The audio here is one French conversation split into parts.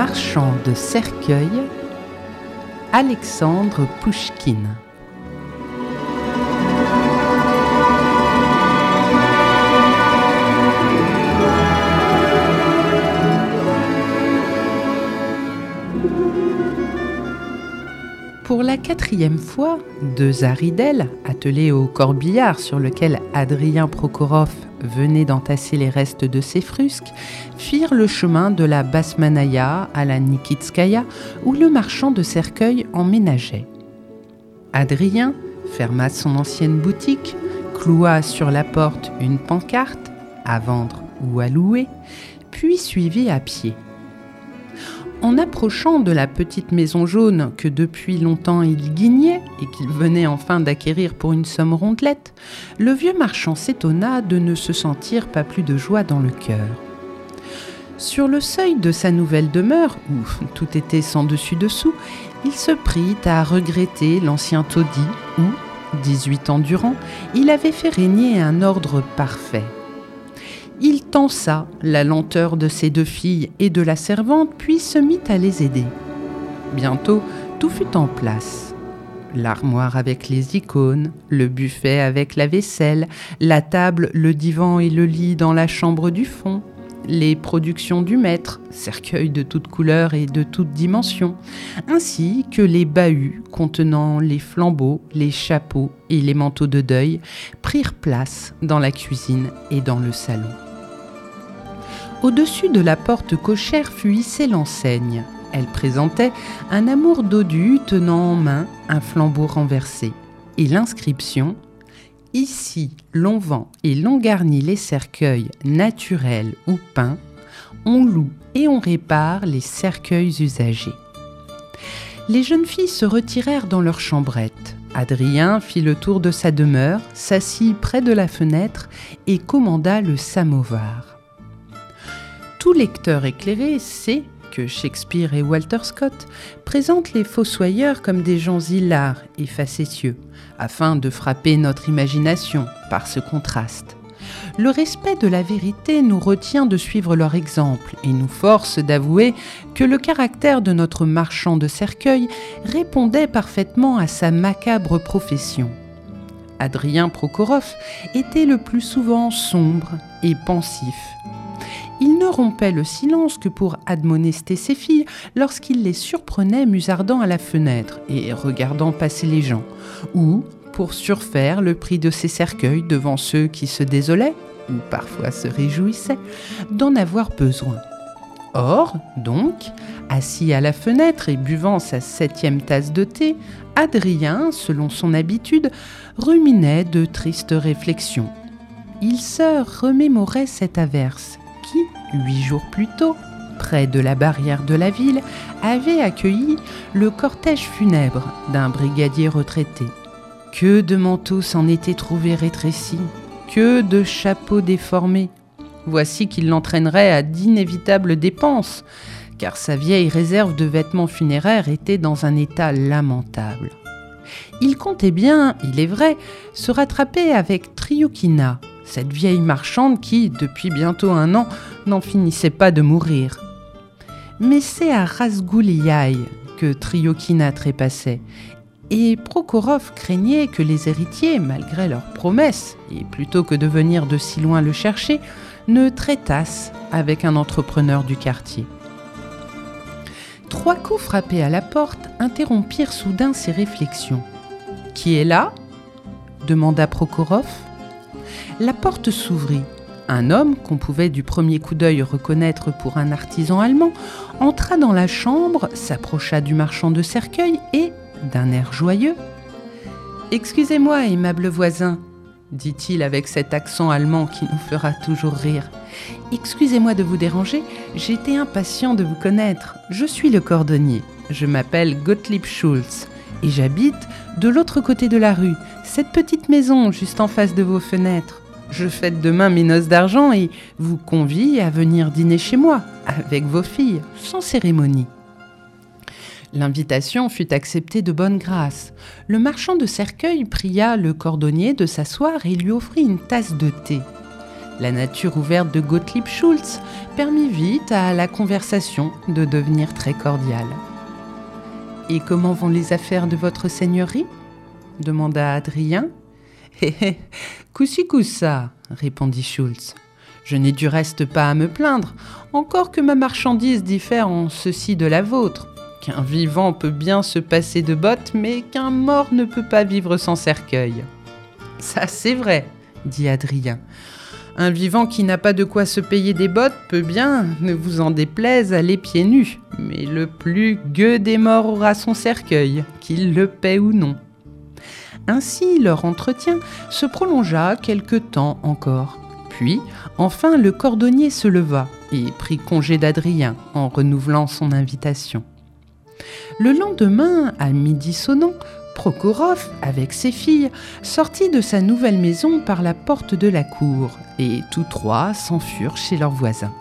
marchand de cercueils, Alexandre Pouchkine. Pour la 4e fois, 2 aridelles, attelés au corbillard sur lequel Adrien Prokhorov venait d'entasser les restes de ses frusques, firent le chemin de la Basmanaïa à la Nikitskaya, où le marchand de cercueils emménageait. Adrien ferma son ancienne boutique, cloua sur la porte une pancarte, à vendre ou à louer, puis suivit à pied. En approchant de la petite maison jaune que depuis longtemps il guignait et qu'il venait enfin d'acquérir pour une somme rondelette, le vieux marchand s'étonna de ne se sentir pas plus de joie dans le cœur. Sur le seuil de sa nouvelle demeure, où tout était sans dessus-dessous, il se prit à regretter l'ancien taudis où, 18 ans durant, il avait fait régner un ordre parfait. Il tensa la lenteur de ses 2 filles et de la servante, puis se mit à les aider. Bientôt, tout fut en place. L'armoire avec les icônes, le buffet avec la vaisselle, la table, le divan et le lit dans la chambre du fond, les productions du maître, cercueils de toutes couleurs et de toutes dimensions, ainsi que les bahuts contenant les flambeaux, les chapeaux et les manteaux de deuil, prirent place dans la cuisine et dans le salon. Au-dessus de la porte cochère fut hissée l'enseigne. Elle présentait un amour dodu tenant en main un flambeau renversé et l'inscription « Ici, l'on vend et l'on garnit les cercueils naturels ou peints, on loue et on répare les cercueils usagés. » Les jeunes filles se retirèrent dans leur chambrette. Adrien fit le tour de sa demeure, s'assit près de la fenêtre et commanda le samovar. Tout lecteur éclairé sait que Shakespeare et Walter Scott présentent les fossoyeurs comme des gens hilars et facétieux, afin de frapper notre imagination par ce contraste. Le respect de la vérité nous retient de suivre leur exemple et nous force d'avouer que le caractère de notre marchand de cercueils répondait parfaitement à sa macabre profession. Adrien Prokhorov était le plus souvent sombre et pensif. Il ne rompait le silence que pour admonester ses filles lorsqu'il les surprenait musardant à la fenêtre et regardant passer les gens, ou pour surfaire le prix de ses cercueils devant ceux qui se désolaient, ou parfois se réjouissaient, d'en avoir besoin. Or, donc, assis à la fenêtre et buvant sa 7e tasse de thé, Adrien, selon son habitude, ruminait de tristes réflexions. Il se remémorait cette averse qui, 8 jours plus tôt, près de la barrière de la ville, avait accueilli le cortège funèbre d'un brigadier retraité. Que de manteaux s'en étaient trouvés rétrécis, que de chapeaux déformés. Voici qu'il l'entraînerait à d'inévitables dépenses, car sa vieille réserve de vêtements funéraires était dans un état lamentable. Il comptait bien, il est vrai, se rattraper avec Tryoukhina, cette vieille marchande qui, depuis bientôt 1 an, n'en finissait pas de mourir. Mais c'est à Razgouliaï que Tryoukhina trépassait, et Prokhorov craignait que les héritiers, malgré leurs promesses, et plutôt que de venir de si loin le chercher, ne traitassent avec un entrepreneur du quartier. 3 coups frappés à la porte interrompirent soudain ses réflexions. « Qui est là ?» demanda Prokhorov. La porte s'ouvrit. Un homme, qu'on pouvait du premier coup d'œil reconnaître pour un artisan allemand, entra dans la chambre, s'approcha du marchand de cercueils et, d'un air joyeux, « Excusez-moi, aimable voisin, » dit-il avec cet accent allemand qui nous fera toujours rire. « Excusez-moi de vous déranger, j'étais impatient de vous connaître. Je suis le cordonnier. Je m'appelle Gottlieb Schulz et j'habite de l'autre côté de la rue, cette petite maison juste en face de vos fenêtres. Je fête demain mes noces d'argent et vous convie à venir dîner chez moi, avec vos filles, sans cérémonie. » L'invitation fut acceptée de bonne grâce. Le marchand de cercueils pria le cordonnier de s'asseoir et lui offrit une tasse de thé. La nature ouverte de Gottlieb Schultz permit vite à la conversation de devenir très cordiale. « Et comment vont les affaires de votre seigneurie ?» demanda Adrien. « Hé hé, coussi coussa, répondit Schultz. Je n'ai du reste pas à me plaindre, encore que ma marchandise diffère en ceci de la vôtre. Qu'un vivant peut bien se passer de bottes, mais qu'un mort ne peut pas vivre sans cercueil. »« Ça, c'est vrai, » dit Adrien. « Un vivant qui n'a pas de quoi se payer des bottes peut bien, ne vous en déplaise, aller pieds nus. Mais le plus gueux des morts aura son cercueil, qu'il le paie ou non. » Ainsi, leur entretien se prolongea quelque temps encore. Puis, enfin, le cordonnier se leva et prit congé d'Adrien en renouvelant son invitation. Le lendemain, à midi sonnant, Prokhorov, avec ses filles, sortit de sa nouvelle maison par la porte de la cour, et tous trois s'enfurent chez leurs voisins.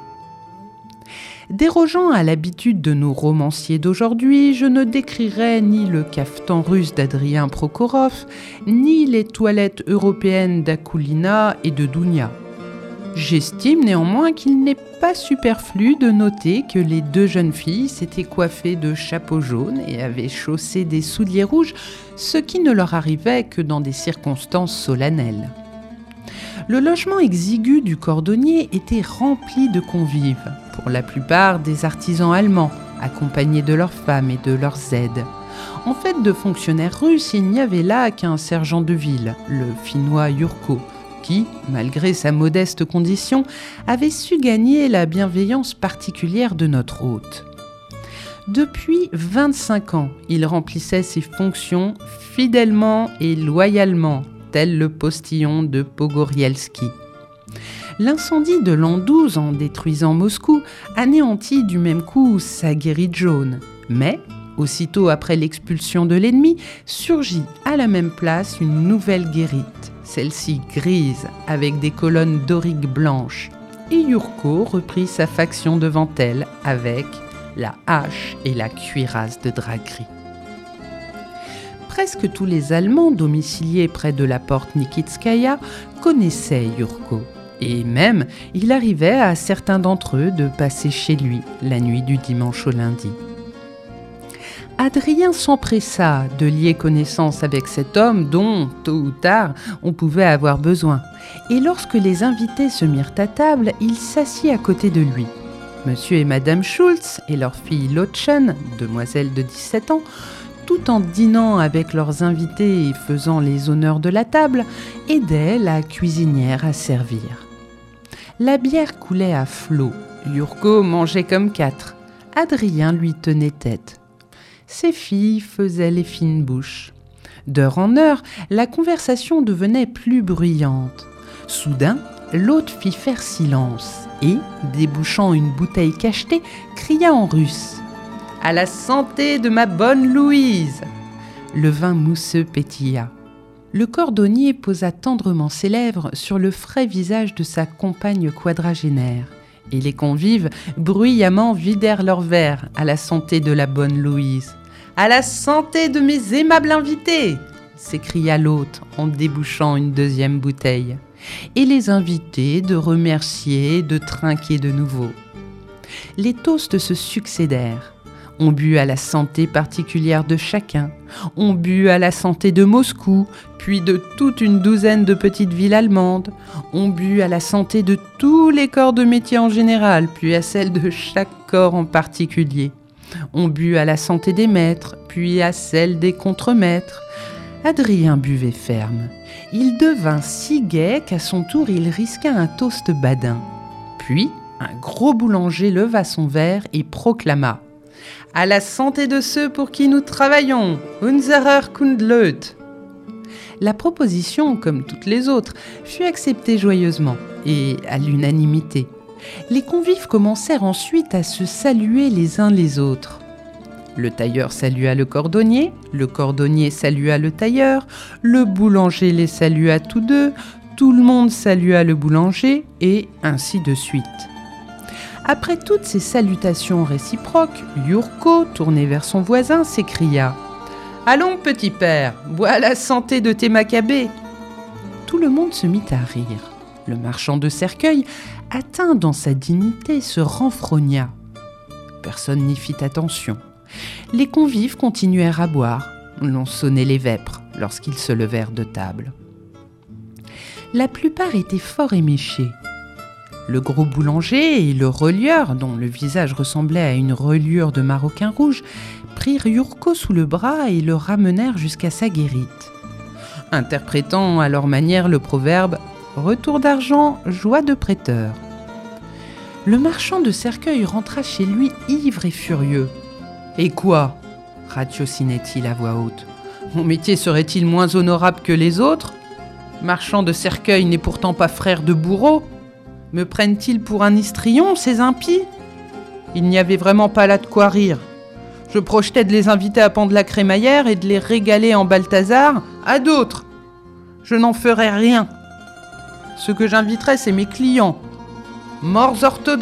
Dérogeant à l'habitude de nos romanciers d'aujourd'hui, je ne décrirai ni le cafetan russe d'Adrien Prokhorov, ni les toilettes européennes d'Akoulina et de Dounia. J'estime néanmoins qu'il n'est pas superflu de noter que les deux jeunes filles s'étaient coiffées de chapeaux jaunes et avaient chaussé des souliers rouges, ce qui ne leur arrivait que dans des circonstances solennelles. Le logement exigu du cordonnier était rempli de convives, pour la plupart des artisans allemands, accompagnés de leurs femmes et de leurs aides. En fait de fonctionnaires russes, il n'y avait là qu'un sergent de ville, le Finnois Jurko, qui, malgré sa modeste condition, avait su gagner la bienveillance particulière de notre hôte. Depuis 25 ans, il remplissait ses fonctions fidèlement et loyalement, tel le postillon de Pogorielski. L'incendie de l'an 12, en détruisant Moscou, anéantit du même coup sa guérite jaune. Mais, aussitôt après l'expulsion de l'ennemi, surgit à la même place une nouvelle guérite, celle-ci grise, avec des colonnes doriques blanches. Et Jurko reprit sa faction devant elle avec la hache et la cuirasse de drap gris. Presque tous les Allemands domiciliés près de la porte Nikitskaya connaissaient Jurko. Et même, il arrivait à certains d'entre eux de passer chez lui la nuit du dimanche au lundi. Adrien s'empressa de lier connaissance avec cet homme dont, tôt ou tard, on pouvait avoir besoin. Et lorsque les invités se mirent à table, il s'assit à côté de lui. Monsieur et Madame Schultz et leur fille Lottchen, demoiselle de 17 ans, tout en dînant avec leurs invités et faisant les honneurs de la table, aidaient la cuisinière à servir. La bière coulait à flots. Jurko mangeait comme 4. Adrien lui tenait tête. Ses filles faisaient les fines bouches. D'heure en heure, la conversation devenait plus bruyante. Soudain, l'hôte fit faire silence et, débouchant une bouteille cachetée, cria en russe « À la santé de ma bonne Louise !» Le vin mousseux pétilla. Le cordonnier posa tendrement ses lèvres sur le frais visage de sa compagne quadragénaire, et les convives bruyamment vidèrent leurs verres à la santé de la bonne Louise. « À la santé de mes aimables invités !» s'écria l'hôte en débouchant une deuxième bouteille. Et les invités de remercier et de trinquer de nouveau. Les toasts se succédèrent. On but à la santé particulière de chacun. On but à la santé de Moscou, puis de toute une douzaine de petites villes allemandes. On but à la santé de tous les corps de métier en général, puis à celle de chaque corps en particulier. On but à la santé des maîtres, puis à celle des contremaîtres. Adrien buvait ferme. Il devint si gai qu'à son tour il risqua un toast badin. Puis, un gros boulanger leva son verre et proclama « À la santé de ceux pour qui nous travaillons, unserer Kundleut !» La proposition, comme toutes les autres, fut acceptée joyeusement et à l'unanimité. Les convives commencèrent ensuite à se saluer les uns les autres. Le tailleur salua le cordonnier salua le tailleur, le boulanger les salua tous deux, tout le monde salua le boulanger, et ainsi de suite. Après toutes ces salutations réciproques, Jurko, tourné vers son voisin, s'écria « Allons, petit père, bois la santé de tes Maccabées !» Tout le monde se mit à rire. Le marchand de cercueils, atteint dans sa dignité, se renfrogna. Personne n'y fit attention. Les convives continuèrent à boire. L'on sonnait les vêpres lorsqu'ils se levèrent de table. La plupart étaient fort éméchés. Le gros boulanger et le relieur, dont le visage ressemblait à une reliure de maroquin rouge, prirent Yurko sous le bras et le ramenèrent jusqu'à sa guérite. Interprétant à leur manière le proverbe « Retour d'argent, joie de prêteur ». Le marchand de cercueils rentra chez lui ivre et furieux. « Et quoi ?» ratiocinait-il à voix haute. « Mon métier serait-il moins honorable que les autres ? Marchand de cercueils n'est pourtant pas frère de bourreau. Me prennent-ils pour un histrion, ces impies ? Il n'y avait vraiment pas là de quoi rire. Je projetais de les inviter à pendre la crémaillère et de les régaler en Balthazar à d'autres. Je n'en ferai rien. Ce que j'inviterai, c'est mes clients, morts orthodoxes. »«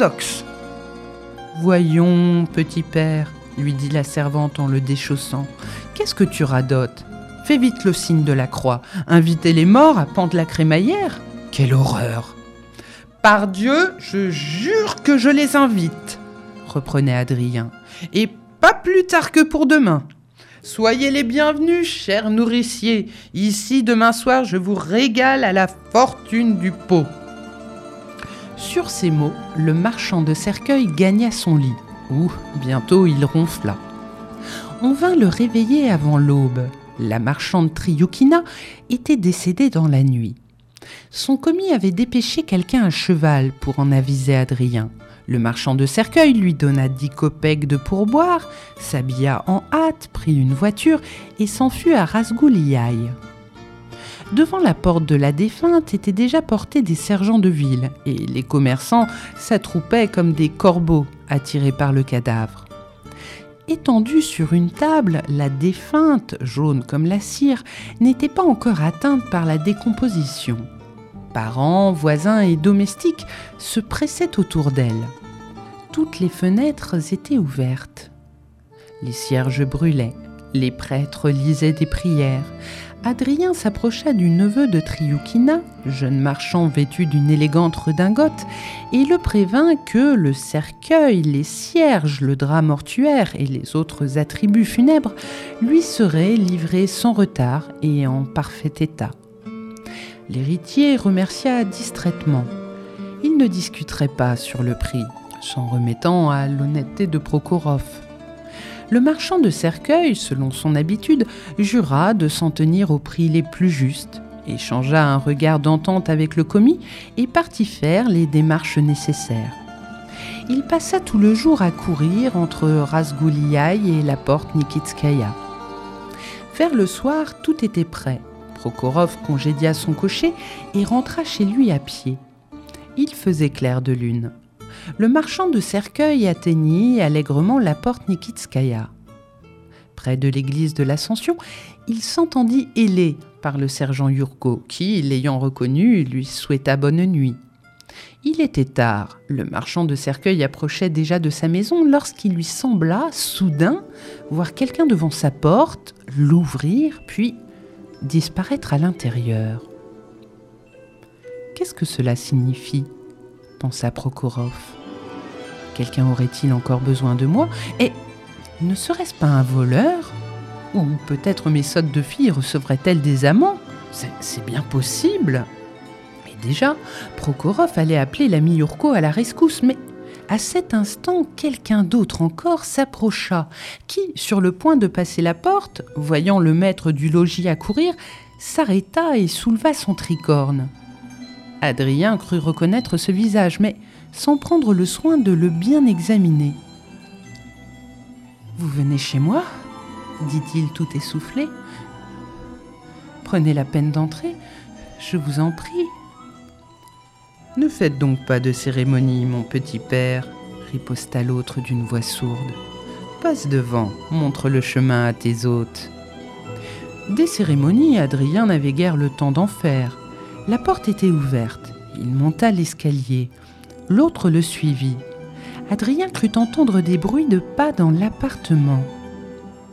Voyons, petit père, lui dit la servante en le déchaussant, qu'est-ce que tu radotes ? Fais vite le signe de la croix. Inviter les morts à pendre la crémaillère ? Quelle horreur ! Par Dieu, je jure que je les invite, reprenait Adrien, et pas plus tard que pour demain. Soyez les bienvenus, chers nourriciers. Ici, demain soir, je vous régale à la fortune du pot. Sur ces mots, le marchand de cercueils gagna son lit, où bientôt il ronfla. On vint le réveiller avant l'aube. La marchande Trioukina était décédée dans la nuit. Son commis avait dépêché quelqu'un à cheval pour en aviser Adrien. Le marchand de cercueils lui donna 10 kopecks de pourboire, s'habilla en hâte, prit une voiture et s'enfuit à Razgouliaï. Devant la porte de la défunte étaient déjà portés des sergents de ville et les commerçants s'attroupaient comme des corbeaux attirés par le cadavre. Étendue sur une table, la défunte, jaune comme la cire, n'était pas encore atteinte par la décomposition. Parents, voisins et domestiques se pressaient autour d'elle. Toutes les fenêtres étaient ouvertes. Les cierges brûlaient, les prêtres lisaient des prières. Adrien s'approcha du neveu de Trioukina, jeune marchand vêtu d'une élégante redingote, et le prévint que le cercueil, les cierges, le drap mortuaire et les autres attributs funèbres lui seraient livrés sans retard et en parfait état. L'héritier remercia distraitement. Il ne discuterait pas sur le prix, s'en remettant à l'honnêteté de Prokhorov. Le marchand de cercueils, selon son habitude, jura de s'en tenir aux prix les plus justes, échangea un regard d'entente avec le commis et partit faire les démarches nécessaires. Il passa tout le jour à courir entre Razgouliaï et la porte Nikitskaya. Vers le soir, tout était prêt. Prokhorov congédia son cocher et rentra chez lui à pied. Il faisait clair de lune. Le marchand de cercueils atteignit allègrement la porte Nikitskaya. Près de l'église de l'Ascension, il s'entendit héler par le sergent Yurko, qui, l'ayant reconnu, lui souhaita bonne nuit. Il était tard. Le marchand de cercueils approchait déjà de sa maison lorsqu'il lui sembla, soudain, voir quelqu'un devant sa porte, l'ouvrir, puis disparaître à l'intérieur. « Qu'est-ce que cela signifie ?» pensa Prokhorov. « Quelqu'un aurait-il encore besoin de moi ? Et ne serait-ce pas un voleur ? Ou peut-être mes sottes de filles recevraient-elles des amants ? C'est bien possible !» Mais déjà, Prokhorov allait appeler l'ami Yurko à la rescousse, mais à cet instant, quelqu'un d'autre encore s'approcha, qui, sur le point de passer la porte, voyant le maître du logis accourir, s'arrêta et souleva son tricorne. Adrien crut reconnaître ce visage, mais sans prendre le soin de le bien examiner. « Vous venez chez moi ?» dit-il tout essoufflé. « Prenez la peine d'entrer, je vous en prie. » « Ne faites donc pas de cérémonie, mon petit père, » riposta l'autre d'une voix sourde. « Passe devant, montre le chemin à tes hôtes. » Des cérémonies, Adrien n'avait guère le temps d'en faire. La porte était ouverte. Il monta l'escalier. L'autre le suivit. Adrien crut entendre des bruits de pas dans l'appartement.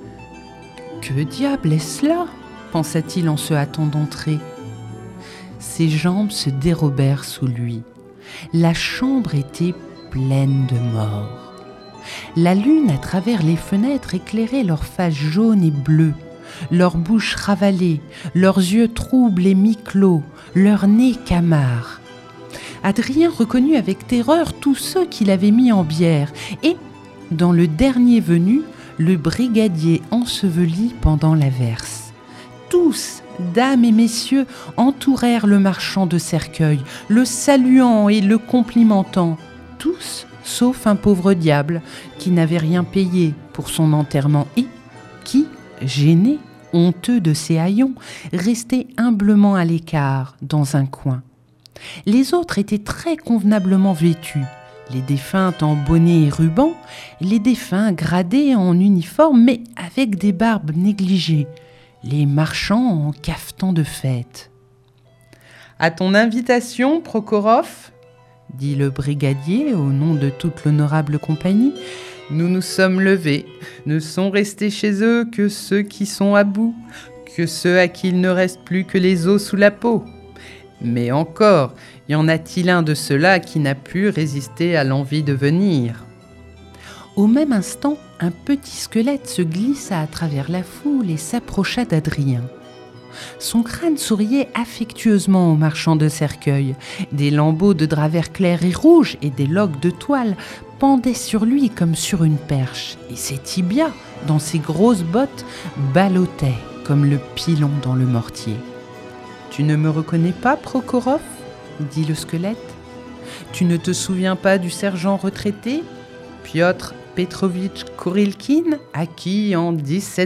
« Que diable est-ce là ?» pensa-t-il en se hâtant d'entrer. « ses jambes se dérobèrent sous lui. La chambre était pleine de morts. La lune à travers les fenêtres éclairait leurs faces jaunes et bleues, leurs bouches ravalées, leurs yeux troubles et mi-clos, leurs nez camards. Adrien reconnut avec terreur tous ceux qu'il avait mis en bière et, dans le dernier venu, le brigadier enseveli pendant l'averse. Tous, dames et messieurs, entourèrent le marchand de cercueils, le saluant et le complimentant. Tous, sauf un pauvre diable qui n'avait rien payé pour son enterrement et qui, gêné, honteux de ses haillons, restait humblement à l'écart dans un coin. Les autres étaient très convenablement vêtus, les défuntes en bonnet et ruban, les défunts gradés en uniforme mais avec des barbes négligées, les marchands en cafetan de fête. « À ton invitation, Prokhorov, dit le brigadier au nom de toute l'honorable compagnie, nous nous sommes levés. Ne sont restés chez eux que ceux qui sont à bout, que ceux à qui il ne reste plus que les os sous la peau. Mais encore, y en a-t-il un de ceux-là qui n'a pu résister à l'envie de venir ?» Au même instant, un petit squelette se glissa à travers la foule et s'approcha d'Adrien. Son crâne souriait affectueusement au marchand de cercueils. Des lambeaux de drap vert clair et rouge et des loques de toile pendaient sur lui comme sur une perche, et ses tibias, dans ses grosses bottes, ballottaient comme le pilon dans le mortier. « Tu ne me reconnais pas, Prokhorov ?» dit le squelette. « Tu ne te souviens pas du sergent retraité, Piotr Petrovitch Kourilkine, à qui, en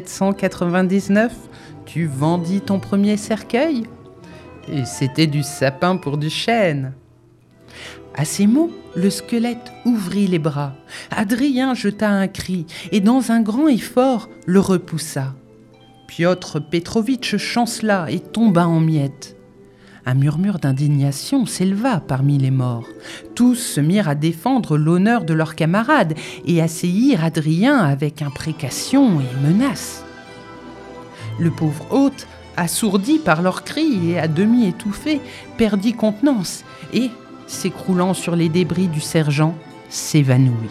1799, tu vendis ton premier cercueil ? Et c'était du sapin pour du chêne. » À ces mots, le squelette ouvrit les bras. Adrien jeta un cri et, dans un grand effort, le repoussa. Piotr Petrovitch chancela et tomba en miettes. Un murmure d'indignation s'éleva parmi les morts. Tous se mirent à défendre l'honneur de leurs camarades et assaillirent Adrien avec imprécations et menaces. Le pauvre hôte, assourdi par leurs cris et à demi étouffé, perdit contenance et, s'écroulant sur les débris du sergent, s'évanouit.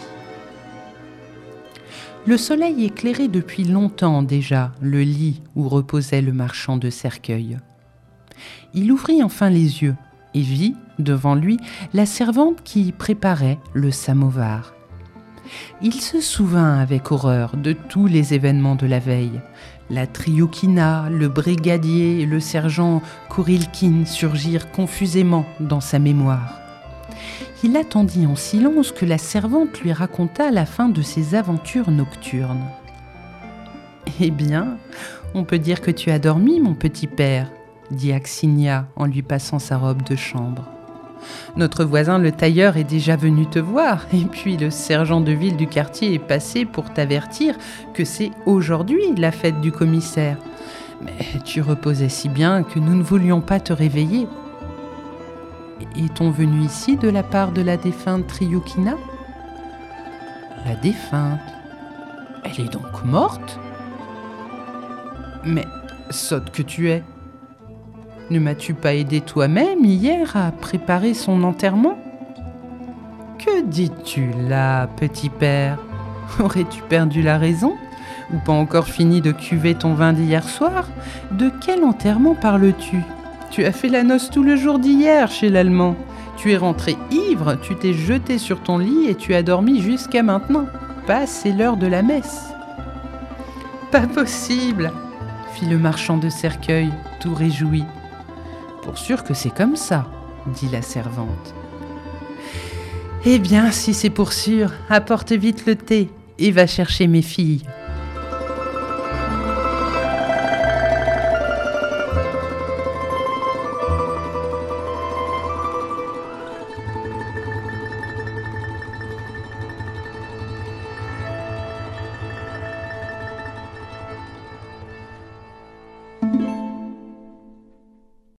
Le soleil éclairait depuis longtemps déjà le lit où reposait le marchand de cercueils. Il ouvrit enfin les yeux et vit, devant lui, la servante qui préparait le samovar. Il se souvint avec horreur de tous les événements de la veille. La Trioukina, le brigadier et le sergent Kourilkine surgirent confusément dans sa mémoire. Il attendit en silence que la servante lui racontât la fin de ses aventures nocturnes. « Eh bien, on peut dire que tu as dormi, mon petit père, » dit Axinia en lui passant sa robe de chambre. « Notre voisin le tailleur est déjà venu te voir, et puis le sergent de ville du quartier est passé pour t'avertir que c'est aujourd'hui la fête du commissaire. Mais tu reposais si bien que nous ne voulions pas te réveiller. Est-on venu ici de la part de la défunte Trioukina ? » ?»« La défunte ? Elle est donc morte ? Mais sotte que tu es ! Ne m'as-tu pas aidé toi-même hier à préparer son enterrement ? Que dis-tu là, petit père ? Aurais-tu perdu la raison ? Ou pas encore fini de cuver ton vin d'hier soir ? De quel enterrement parles-tu ? Tu as fait la noce tout le jour d'hier chez l'Allemand. Tu es rentré ivre, tu t'es jeté sur ton lit et tu as dormi jusqu'à maintenant. C'est l'heure de la messe. Pas possible, fit le marchand de cercueils, tout réjoui. Pour sûr que c'est comme ça, dit la servante. Eh bien, si c'est pour sûr, apporte vite le thé et va chercher mes filles.